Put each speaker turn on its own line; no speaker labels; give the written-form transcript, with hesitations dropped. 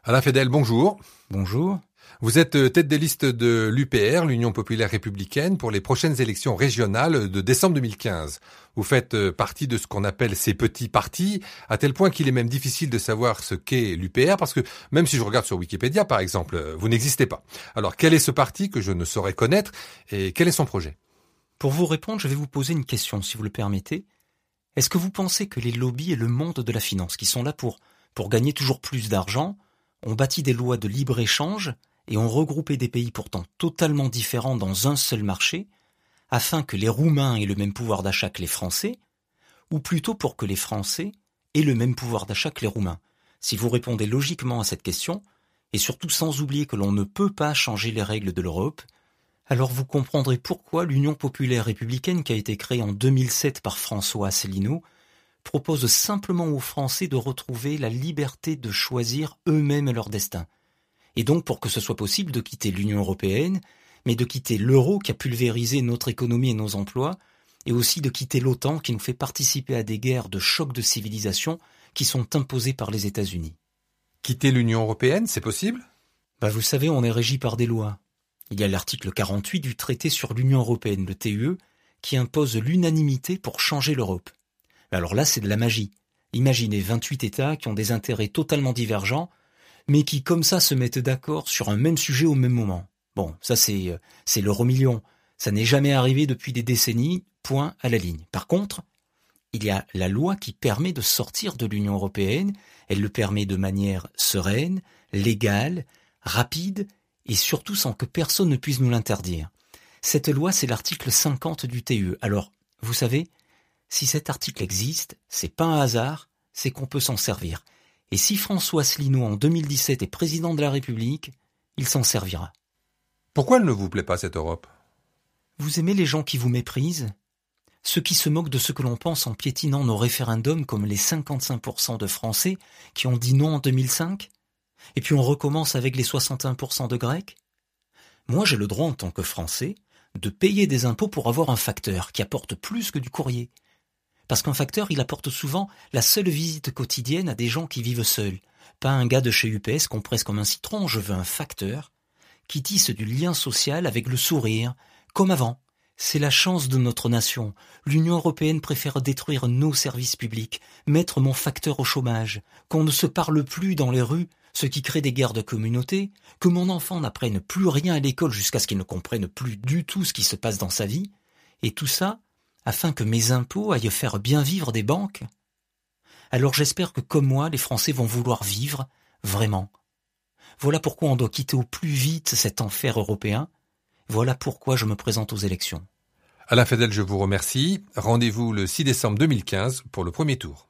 Alain Fedel, bonjour.
Bonjour.
Vous êtes tête des listes de l'UPR, l'Union populaire républicaine, pour les prochaines élections régionales de décembre 2015. Vous faites partie de ce qu'on appelle ces petits partis, à tel point qu'il est même difficile de savoir ce qu'est l'UPR, parce que même si je regarde sur Wikipédia, par exemple, vous n'existez pas. Alors, quel est ce parti que je ne saurais connaître et quel est son projet ?
Pour vous répondre, je vais vous poser une question, si vous le permettez. Est-ce que vous pensez que les lobbies et le monde de la finance, qui sont là pour gagner toujours plus d'argent, ont bâti des lois de libre-échange et ont regroupé des pays pourtant totalement différents dans un seul marché, afin que les Roumains aient le même pouvoir d'achat que les Français, ou plutôt pour que les Français aient le même pouvoir d'achat que les Roumains? Si vous répondez logiquement à cette question, et surtout sans oublier que l'on ne peut pas changer les règles de l'Europe, alors vous comprendrez pourquoi l'Union populaire républicaine, qui a été créée en 2007 par François Asselineau, propose simplement aux Français de retrouver la liberté de choisir eux-mêmes leur destin. Et donc, pour que ce soit possible, de quitter l'Union européenne, mais de quitter l'euro qui a pulvérisé notre économie et nos emplois, et aussi de quitter l'OTAN qui nous fait participer à des guerres de choc de civilisation qui sont imposées par les États-Unis.
Quitter l'Union européenne, c'est possible ?
Vous savez, on est régi par des lois. Il y a l'article 48 du traité sur l'Union européenne, le TUE, qui impose l'unanimité pour changer l'Europe. Alors là, c'est de la magie. Imaginez 28 États qui ont des intérêts totalement divergents, mais qui comme ça se mettent d'accord sur un même sujet au même moment. Bon, ça c'est l'euro million. Ça n'est jamais arrivé depuis des décennies, point à la ligne. Par contre, il y a la loi qui permet de sortir de l'Union européenne. Elle le permet de manière sereine, légale, rapide, et surtout sans que personne ne puisse nous l'interdire. Cette loi, c'est l'article 50 du TUE. Alors, vous savez, si cet article existe, c'est pas un hasard, c'est qu'on peut s'en servir. Et si François Asselineau, en 2017, est président de la République, il s'en servira.
Pourquoi elle ne vous plaît pas, cette Europe ?
Vous aimez les gens qui vous méprisent ? Ceux qui se moquent de ce que l'on pense en piétinant nos référendums, comme les 55% de Français qui ont dit non en 2005 ? Et puis on recommence avec les 61% de Grecs ? Moi, j'ai le droit, en tant que Français, de payer des impôts pour avoir un facteur qui apporte plus que du courrier. Parce qu'un facteur, il apporte souvent la seule visite quotidienne à des gens qui vivent seuls. Pas un gars de chez UPS qu'on presse comme un citron, je veux un facteur qui tisse du lien social avec le sourire, comme avant. C'est la chance de notre nation. L'Union européenne préfère détruire nos services publics, mettre mon facteur au chômage, qu'on ne se parle plus dans les rues, ce qui crée des guerres de communauté, que mon enfant n'apprenne plus rien à l'école jusqu'à ce qu'il ne comprenne plus du tout ce qui se passe dans sa vie, et tout ça afin que mes impôts aillent faire bien vivre des banques. Alors j'espère que comme moi, les Français vont vouloir vivre vraiment. Voilà pourquoi on doit quitter au plus vite cet enfer européen. Voilà pourquoi je me présente aux élections.
Alain Fedel, je vous remercie. Rendez-vous le 6 décembre 2015 pour le premier tour.